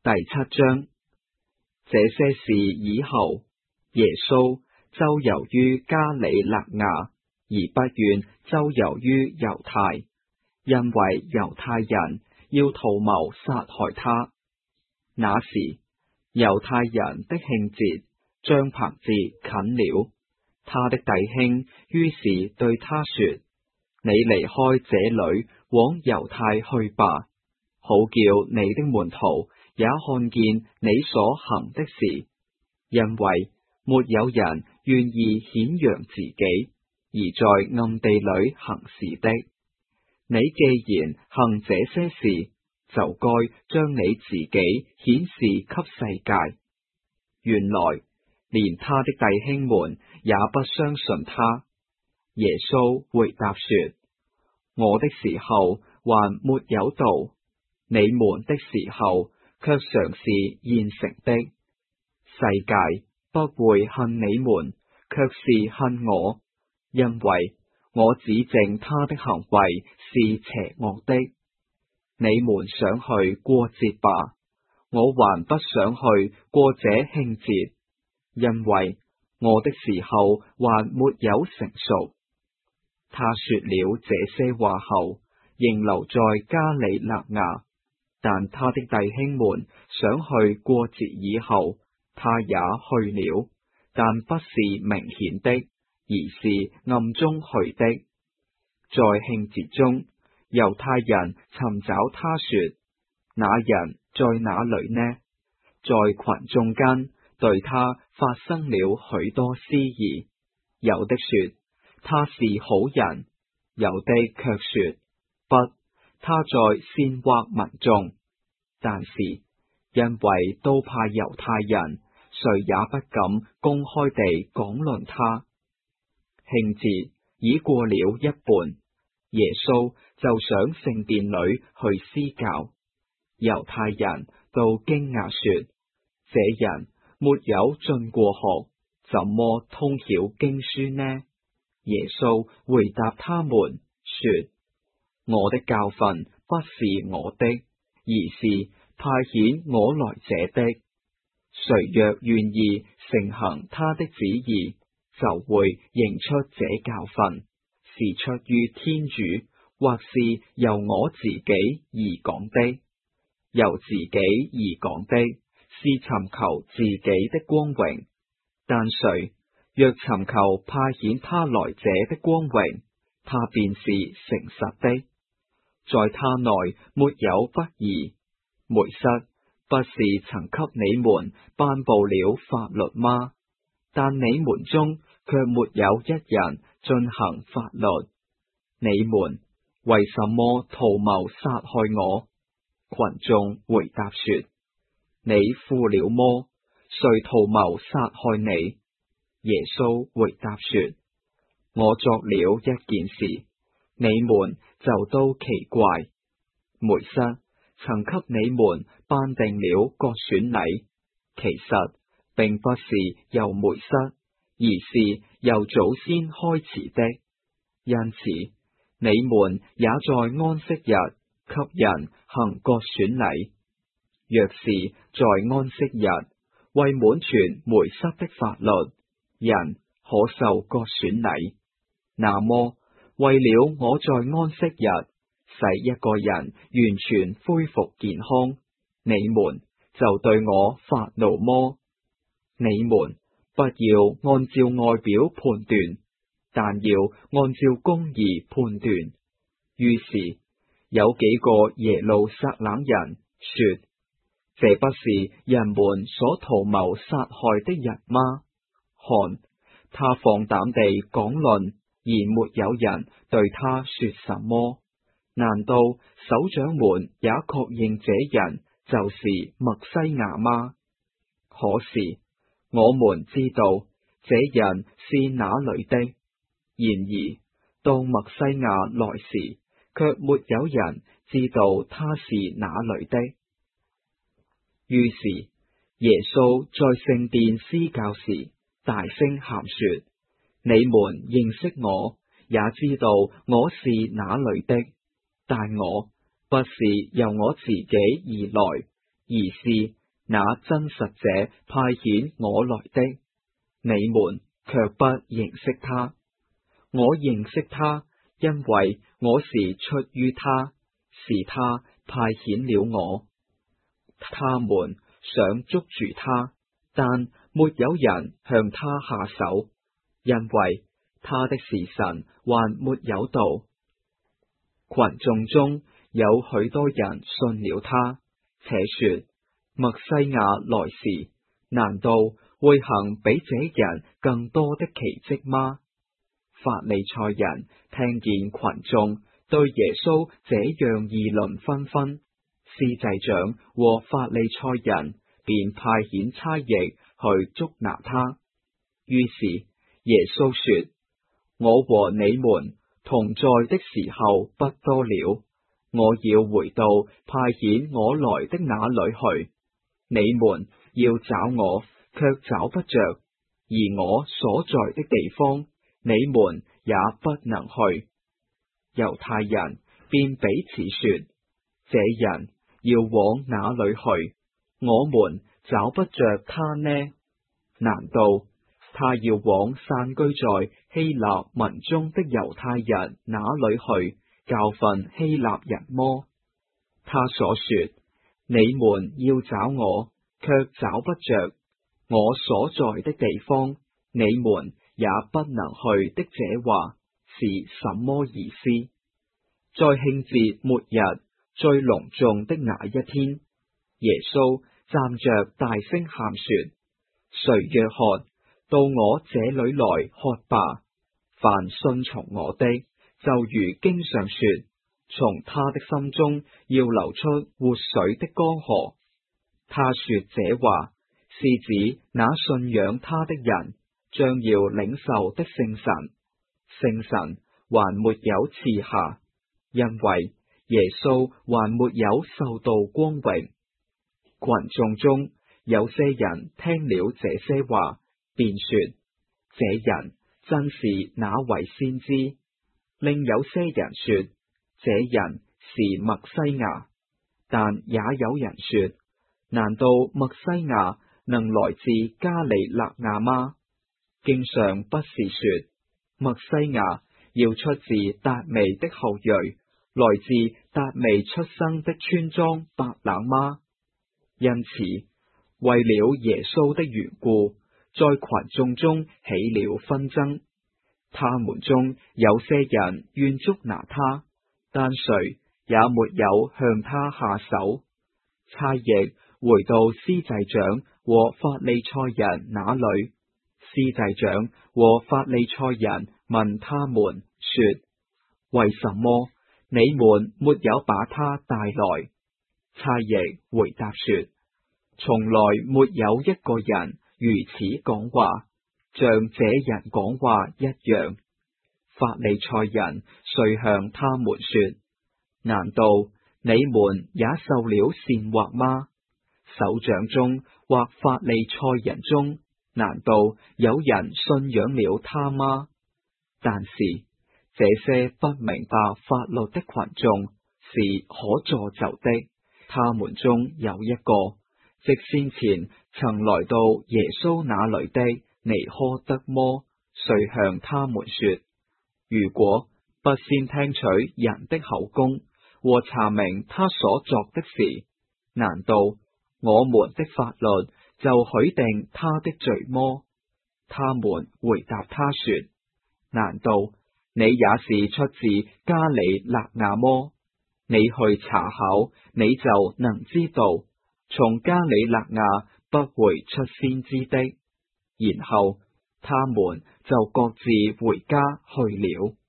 第7章。這些事以後，耶穌周遊於加里肋亞，而不願周遊於猶太，因為猶太人要圖謀殺害他。那時，猶太人的慶節帳棚節近了，他的弟兄於是對他說：你離開這裏，往猶太去吧，好叫你的門徒也看見你所行的事，因為沒有人願意顯揚自己，而在暗地裏行事的。你既然行這些事，就該將你自己顯示給世界。原來連他的弟兄們也不相信他。耶穌回答說：我的時候還沒有到，你們的時候卻常是現成的。世界不會恨你們，卻是恨我，因為我指證他的行為是邪惡的。你們想去過節吧，我還不想去過這慶節，因為我的時候還沒有成熟。他說了這些話後，仍留在加里肋亞，但他的弟兄們想去過節以後，他也去了，但不是明顯的，而是暗中去的。在慶節中，猶太人尋找他說：那人在哪裏呢？在群眾間對他發生了許多私議，有的說他是好人，有的卻說不，他在煽惑民眾。但是因為都怕猶太人，誰也不敢公開地講論他。慶節已過了一半，耶穌就上聖殿裏去施教。猶太人都驚訝說：這人沒有進過學，怎麼通曉經書呢？耶穌回答他們說：我的教訓不是我的，而是派遣我來者的。誰若願意承行他的旨意，就會認出這教訓是出於天主，或是由我自己而講的。由自己而講的，是尋求自己的光榮，但誰若尋求派遣他來者的光榮，他便是誠實的，在他內沒有不義。梅瑟不是曾給你們頒布了法律嗎？但你們中卻沒有一人進行法律。你們為什麼圖謀殺害我？群眾回答說：你附了魔，誰圖謀殺害你？耶穌回答說：我作了一件事，你們就都奇怪。梅瑟曾給你們頒定了割損禮，其實並不是由梅瑟，而是由祖先開始的。因此，你們也在安息日給人行割損禮。若是在安息日為滿全梅瑟的法律，人可受割損禮，那麼為了我在安息日使一個人完全恢復健康，你們就對我發怒麼？你們不要按照外表判斷，但要按照公義判斷。於是有幾個耶路撒冷人說：這不是人們所圖謀殺害的人嗎？看，他放膽地講論，而沒有人對他說什麼。難道首長們也確認這人就是默西亞嗎？可是我們知道這人是哪裏的。然而當默西亞來時，卻沒有人知道他是哪裏的。於是耶穌在聖殿施教時，大聲喊說：你們認識我，也知道我是哪裏的。但我不是由我自己而來，而是那真實者派遣我來的，你們卻不認識他。我認識他，因為我是出於他，是他派遣了我。他們想捉住他，但沒有人向他下手，因為他的時辰還沒有到。群眾中有許多人信了他，且說：默西亞來時，難道會行比這人更多的奇蹟嗎？法利賽人聽見群眾對耶穌這樣議論紛紛，司祭長和法利賽人便派遣差役去捉拿他。於是耶穌說：我和你們同在的時候不多了，我要回到派遣我來的那裏去。你們要找我，卻找不着；而我所在的地方，你們也不能去。猶太人便彼此說：這人要往哪裏去？我們找不着他呢？難道他要往散居在希臘民中的猶太人那裏去，教訓希臘人麼？他所說，你們要找我，卻找不着；我所在的地方，你們也不能去的這話是什麼意思？在慶節末日最隆重的那一天，耶穌站着大聲喊說：誰若喝，到我這裏來喝吧。凡信從我的，就如經上說，從他的心中要流出活水的江河。他說這話，是指那信仰他的人將要領受的聖神。聖神還沒有賜下，因為耶穌還沒有受到光榮。群眾中有些人聽了這些話，便說：這人真是那位先知。另有些人說：這人是默西亞。但也有人說：難道默西亞能來自加里肋亞嗎？經上不是說，默西亞要出自達味的後裔，來自達味出生的村莊白冷嗎？因此，為了耶穌的緣故，在群眾中起了紛爭。他們中有些人願捉拿他，但誰也沒有向他下手。差役回到司祭長和法利賽人那裏，司祭長和法利賽人問他們說：為什麼你們沒有把他帶來？差役回答說：從來沒有一個人如此講話，像這人講話一樣。法利賽人遂向他們說：難道你們也受了煽惑嗎？首長中或法利賽人中，難道有人信仰了他嗎？但是這些不明白法律的群眾是可詛咒的。他們中有一個，即先前曾來到耶穌那裏的尼苛德摩，遂向他們說：如果不先聽取人的口供和查明他所作的事，難道我們的法律就許定他的罪麼？他們回答他說：難道你也是出自加里肋亞麼？你去查考，你就能知道，從加里肋亞不會出先知的。然後他們就各自回家去了。